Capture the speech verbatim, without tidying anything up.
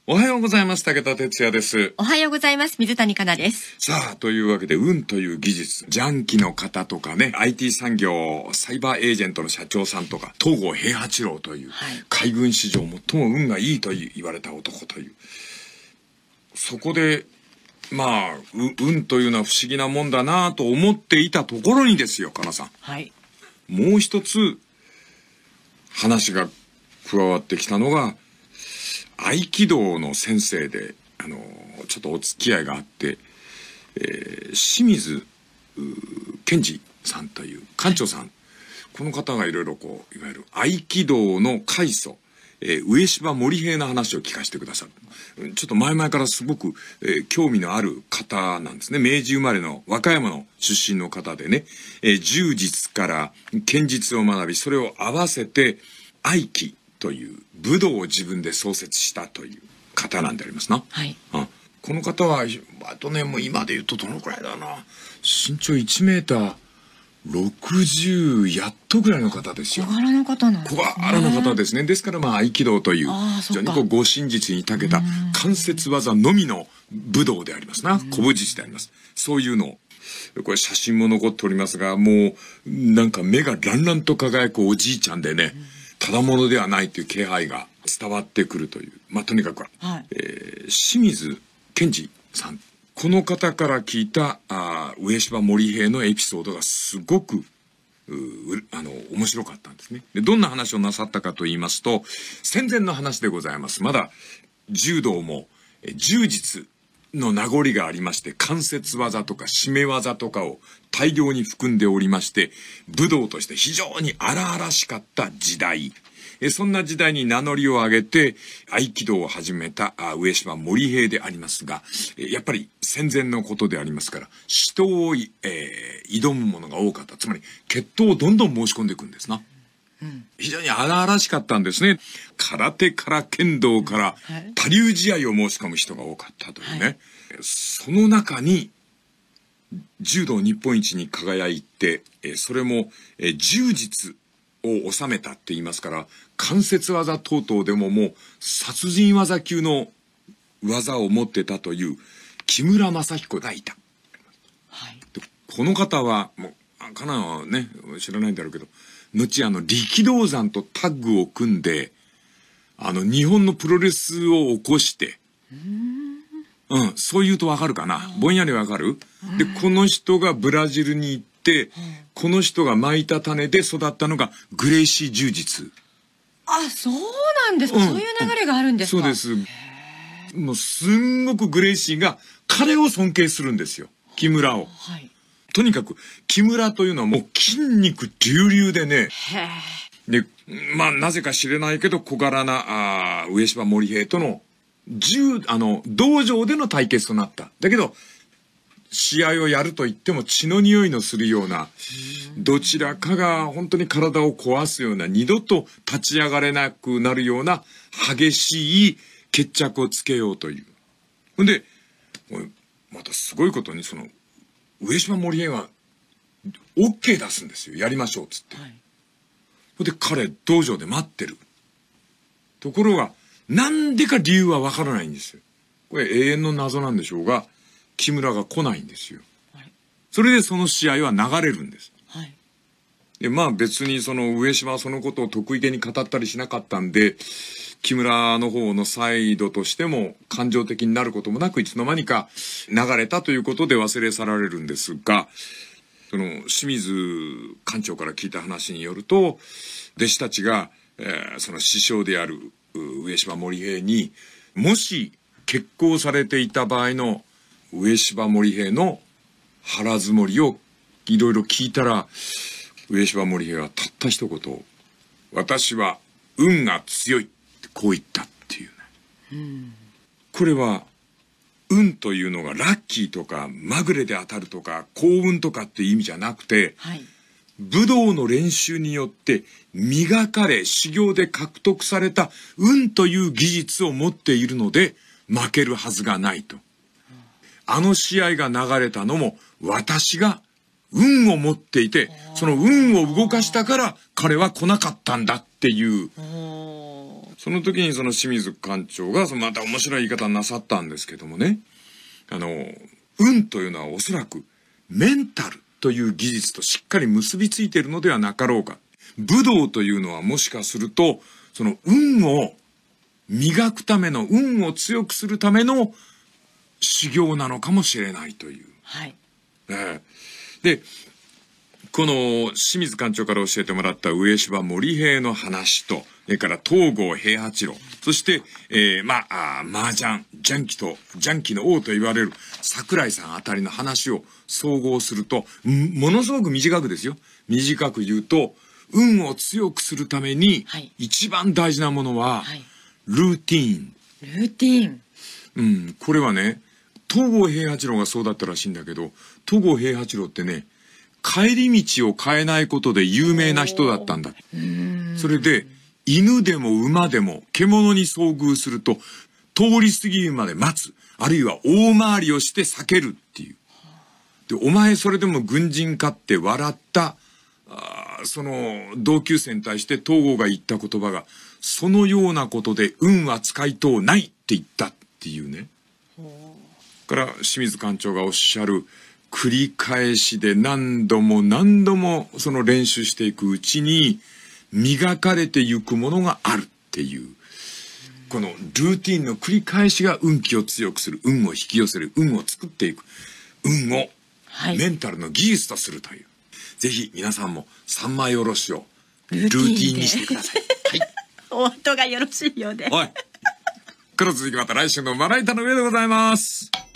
おはようございます。武田哲也です。 おはようございます。水谷香奈です。 さあ、というわけで、運という技術、ジャンキの方とかね、アイティー 産業、サイバーエージェントの社長さんとか、東郷平八郎という、はい、海軍史上最も運がいいと言われた男という。そこで、まあ、運というのは不思議なもんだなと思っていたところにですよ、香奈さん。 はい。 もう一つ、話が加わってきたのが、合気道の先生で、あの、ちょっとお付き合いがあって、えー、清水健二さんという館長さん、はい、この方がいろいろこう、いわゆる合気道の開祖、えー、上芝守平の話を聞かせてくださる。ちょっと前々からすごく、えー、興味のある方なんですね。明治生まれの和歌山の出身の方でね、えー、柔術から剣術を学び、それを合わせて合気という武道を自分で創設したという方なんでありますな。 はい。 うん、この方はあとね、もう今で言うとどのくらいだな。身長いちメーターろくじゅうやっとぐらいの方ですよ。 小柄の方なんですね。 小柄の方ですね。ですからまあ合気道という非常にこう護身術に長けた関節技のみの武道でありますな。古武術であります。そういうのを。これ写真も残っておりますが、もうなんか目がランランと輝くおじいちゃんでね、ただものではないという気配が伝わってくるという。まあ、とにかくは、はい、えー、清水健二さん。この方から聞いた、あ上芝守平のエピソードがすごく、あの、面白かったんですね。で、どんな話をなさったかと言いますと、戦前の話でございます。まだ、柔道も、柔術の名残がありまして、関節技とか締め技とかを大量に含んでおりまして、武道として非常に荒々しかった時代。えそんな時代に名乗りを上げて合気道を始めた上芝守平でありますが、やっぱり戦前のことでありますから、死闘を、えー、挑むものが多かった。つまり決闘をどんどん申し込んでいくんですな。うん、非常に荒々しかったんですね。空手から剣道から他流試合を申し込む人が多かったというね。はい、その中に柔道日本一に輝いて、それも柔術を収めたって言いますから、関節技等々でももう殺人技級の技を持ってたという木村正彦がいた。はい、でこの方はもうかなはね知らないんだろうけど、後あの力道山とタッグを組んであの日本のプロレスを起こして、うん、そう言うとわかるかな。ぼんやりわかる。でこの人がブラジルに行って、この人が蒔いた種で育ったのがグレイシー柔術。 あ、そうなんですか、うん、そういう流れがあるんですか。 そうです。もうすんごくグレイシーが彼を尊敬するんですよ、木村を。はい、とにかく木村というのはもう筋肉隆々でね。で、まあなぜか知れないけど小柄なあ上芝守平との柔あの道場での対決となった。だけど試合をやると言っても血の匂いのするような、どちらかが本当に体を壊すような、二度と立ち上がれなくなるような激しい決着をつけようという。ほんでまたすごいことに、その上芝守平が OK 出すんですよ。やりましょうっつって、はい、ほんで彼道場で待ってる。ところがなんでか理由はわからないんですよ。これ永遠の謎なんでしょうが、木村が来ないんですよ。はい、それでその試合は流れるんです。はい、でまあ別にその上島はそのことを得意げに語ったりしなかったんで、木村の方のサイドとしても感情的になることもなく、いつの間にか流れたということで忘れ去られるんですが、その清水館長から聞いた話によると、弟子たちが、えー、その師匠である上芝守平にもし決行されていた場合の上芝守平の腹積もりをいろいろ聞いたら、上芝守平はたった一言、私は運が強いってこう言ったっていうね。うん、これは運というのがラッキーとかまぐれで当たるとか幸運とかっていう意味じゃなくて、はい、武道の練習によって磨かれ修行で獲得された運という技術を持っているので負けるはずがないと。あの試合が流れたのも私が運を持っていて、その運を動かしたから彼は来なかったんだっていう、 その時にその清水館長がそのまた面白い言い方なさったんですけどもね、あの運というのはおそらくメンタルという技術としっかり結びついているのではなかろうか。武道というのはもしかするとその運を磨くための、運を強くするための修行なのかもしれないという。 はい。 ええ、でこの清水館長から教えてもらった上柴森平の話と、それから東郷平八郎、そして、えー、まあ、麻雀、ジャンキと、ジャンキの王と言われる桜井さんあたりの話を総合すると、ものすごく短くですよ。短く言うと、運を強くするために、一番大事なものは、ルーティーン。 ルーティーン。 うん、これはね、東郷平八郎がそうだったらしいんだけど、東郷平八郎ってね、帰り道を変えないことで有名な人だったんだ。それで、犬でも馬でも獣に遭遇すると、通り過ぎるまで待つ。あるいは大回りをして避けるっていう。で、お前それでも軍人かって笑った、あその同級生に対して東郷が言った言葉が、そのようなことで運は使いとうないって言ったっていうね。から清水館長がおっしゃる、繰り返しで何度も何度もその練習していくうちに磨かれていくものがあるっていう、このルーティンの繰り返しが運気を強くする、運を引き寄せる、運を作っていく、運をメンタルの技術とするという、はい、ぜひ皆さんも三枚おろしをルーティンにしてください。はい、 お後がよろしいようで。 はい。から続きまた来週のまな板の上でございます。